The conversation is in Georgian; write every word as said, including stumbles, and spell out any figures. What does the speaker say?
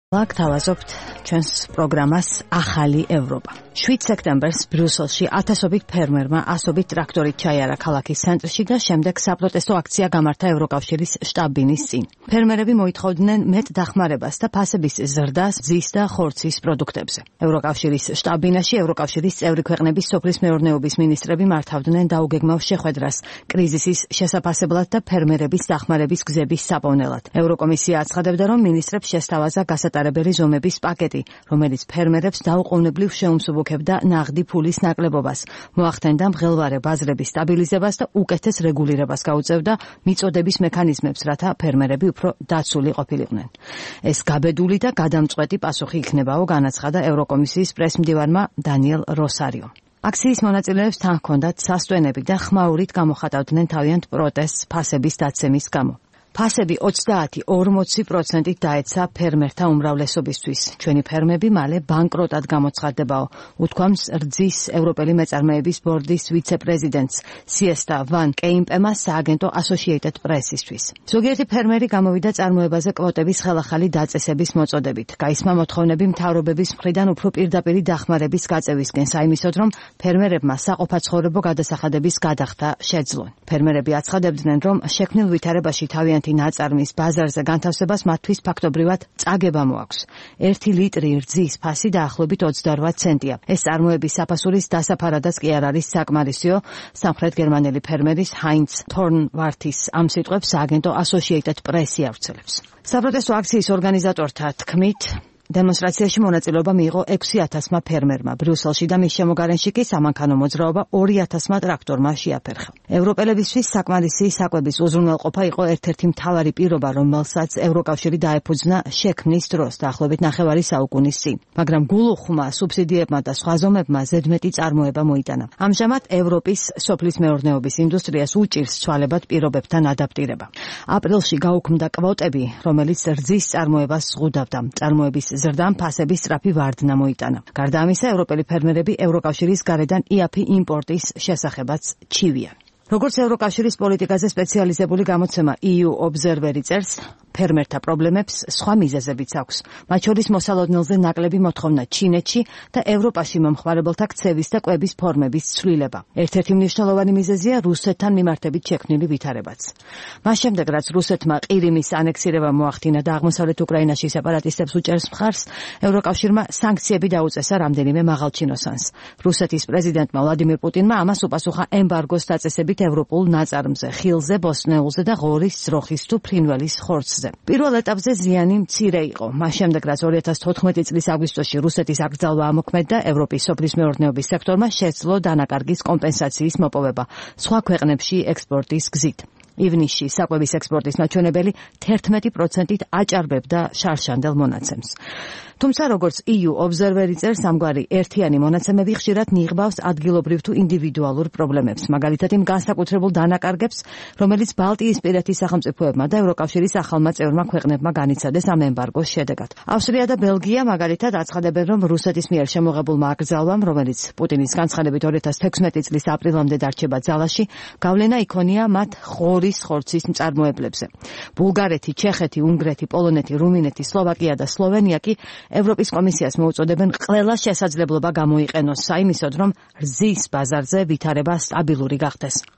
აქ თავაზობთ ჩვენს პროგრამას ახალი ევროპა. შვიდ სექტემბერს ბრიუსელში ათასობით ფერმერმა ასობით ტრაქტორით ჩაიარა ქალაქის ცენტრში და შემდეგ საპროტესტო აქცია გამართა ევროკავშირის შტაბ-ბინის წინ. ფერმერები მოითხოვდნენ მეტ დახმარებას და ფასების ზრდას ძის და ხორცის პროდუქტებზე. ევროკავშირის შტაბ-ბინაში ევროკავშირის წევრი ქვეყნების სოფლის მეურნეობის მინისტრები მართავდნენ დაუგეგმავ შეხვედრას კრიზისის შესაფასებლად და ფერმერების დახმარების გზების საპოვნელად. ევროკომისია აცხადებდა, რომ მინისტრებს შესთავაზა გასატარებელი ზომების პაკეტი, რომელიც ფერმერებს დაუყოვნებლივ შეუმსუბუქებდა ნაღდი ფულის ნაკლებობას, მოახდენდა მღელვარე ბაზრების სტაბილიზებას და უკეთეს რეგულირებას გაუწევდა მიწოდების მექანიზმებს, რათა ფერმერები უფრო დაცული ყოფილიყვნენ. ეს გაბედული და გადამწყვეტი პასუხი იქნებაო, განაცხადა ევროკომისიის პრესმდივარმა დანიელ როსარიომ. აქციის მონაწილეებს თან ჰქონდათ სასტვენები და ხმაურით გამოხატავდნენ თავიანთ პროტესტს ფასების დაცემის გამო. ფასები ოცდაათი ორმოცი პროცენტით დაეცა ფერმერთა უმრავლესობისთვის. ჩვენი ფერმები მალე ბანკროტად გამოცხადდებაო, უთქვამს რძის ევროპელი მეწარმეების ბორდის ვიცე-პრეზიდენტს სიესტა ვან კეიმპემა სააგენტო Associated Press-ისთვის. ზოგიერთი ფერმერი გამოვიდა წარმოებაზე კვოტების ხელახალი დაწესების მოწოდებით. გაისმა მოთხოვნები მთავრობების მხრიდან უფრო პირდაპირი დახმარების გაწევისკენ, საიმისოდ, რომ ფერმერებმა საყოფაცხოვრებო გადასახადების გადახდა შეძლონ. ფერმერები აცხადებდნენ, რომ შექმნილ ვითარებაში თავიანთი ნაწარმის ბაზარზე განთავსებას მათთვის ფაქტობრივად წაგება მოაქვს. ერთი ლიტრი რძის ფასი დაახლოებით ოცდარვათ ცენტია. ეს წარმოების საფასურის დასაფარადაც კი არ არის საკმარისიო, სამხრეთ გერმანელი ფერმერის ჰაინც თორნვართის ამ სიტყვებს სააგენტო Associated Press-ი ავრცელებს. საპროტესტო აქციის ორგანიზატორთა თქმით, დემონსტრაციაში მონაწილეობა მიიღო ექვსი ათასმა ფერმერმა. ბრიუსელში და მის შემოგარენში კი სამანქანო მოძრაობა ორი ათასმა ტრაქტორმა შეაფერხა. ევროპელებისთვის საკმარისი საკვების უზრუნველყოფა იყო ერთ-ერთი მთავარი პირობა, რომელსაც ევროკავშირი დაეფუძნა შექმნის დროს დაახლოებით ნახევარი საუკუნის წინ. მაგრამ გულუხმა, სუბსიდიებმა და სხვა ზომებმა ზედმეტი წარმოება მოიტანა. ამჟამად ევროპის სოფლის მეურნეობის ინდუსტრიას უჭირს ცვალებად პირობებთან ადაპტირება. აპრილში გაუქმდა კვოტები, რომელიც რძის წარმოებას ზღუდავდა. წარმოების ზრდამ ფასების სწრაფი ვარდნა მოიტანა. გარდა ამისა, ევროპელი ფერმერები ევროკავშირის გარედან იაფი იმპორტის შესახებაც ჩივიან. როგორც ევროკავშირის პოლიტიკაზე სპეციალიზებული გამოცემა ი იუ Observer-ი წერს, ფერმერთა პრობლემებს სხვა მიზეზებიც აქვს. მათ შორის მოსალოდნელზე ნაკლები მოთხოვნა ჩინეთში და ევროპაში მომხმარებელთა ქცევის და კვების ფორმების ცვლილება. ერთ-ერთი მნიშვნელოვანი მიზეზია რუსეთთან მიმართებით შექმნილი ვითარებაც. მას შემდეგ, რაც რუსეთმა ყირიმის ანექსირება მოახდინა და აღმოსავლეთ უკრაინაში სეპარატისტებს უჭერს მხარს, ევროკავშირმა სანქციები დაუწესა რამდენიმე მაღალჩინოსანს. რუსეთის პრეზიდენტმა ვლადიმირ პუტინმა ამას უპასუხა ემბარგოს დაწესებით ევროპულ ნაწარმზე, ხილზე, ბოსტნეულზე და ღორის, ძროხის თუ ფრინველის ხორცზე. პირველ ეტაპზე ზიანი მცირე იყო. მას შემდეგ, რაც ორი ათას თოთხმეტი წლის აგვისტოში რუსეთის აკრძალვა ამოქმედდა, ევროპის სოფლის მეურნეობის სექტორმა შეძლო დანაკარგის კომპენსაციის მოპოვება სხვა ქვეყნებში ექსპორტის გზით. ივნისში საკვების ექსპორტის მაჩვენებელი თერთმეტი პროცენტით აჭარბებდა შარშანდელ მონაცემს. თუმცა, როგორც ი იუ Observer-ი წერს, ამგვარი ერთიანი მონაცემები ხშირად ნიღბავს ადგილობრივ თუ ინდივიდუალურ პრობლემებს, მაგალითად იმ განსაკუთრებულ დანაკარგებს, რომელიც ბალტიისპირეთის სახელმწიფოებმა და ევროკავშირის ახალმა წევრმა ქვეყნებმა განიცადეს ამ ემბარგოს შედეგად. ავსტრია და ბელგია მაგალითად აცხადებენ, რომ რუსეთის მიერ შემოღებულმა აკრძალვამ, რომელიც პუტინის განცხადებით ორი ათას თექვსმეტი წლის აპრილამდე დარჩება ძალაში, გავლენა იქონია მათ ღორის ხორცის მწარმოებლებზე. ბულგარეთი, ჩეხეთი, უნგრეთი, პოლონეთი, რუმინეთი, სლოვაკია და სლოვენია კი ევროპის კომისიას მოუწოდებენ ყველა შესაძლებლობა გამოიყენოს საიმისოდ, რომ რძის ბაზარზე ვითარება სტაბილური გახდეს.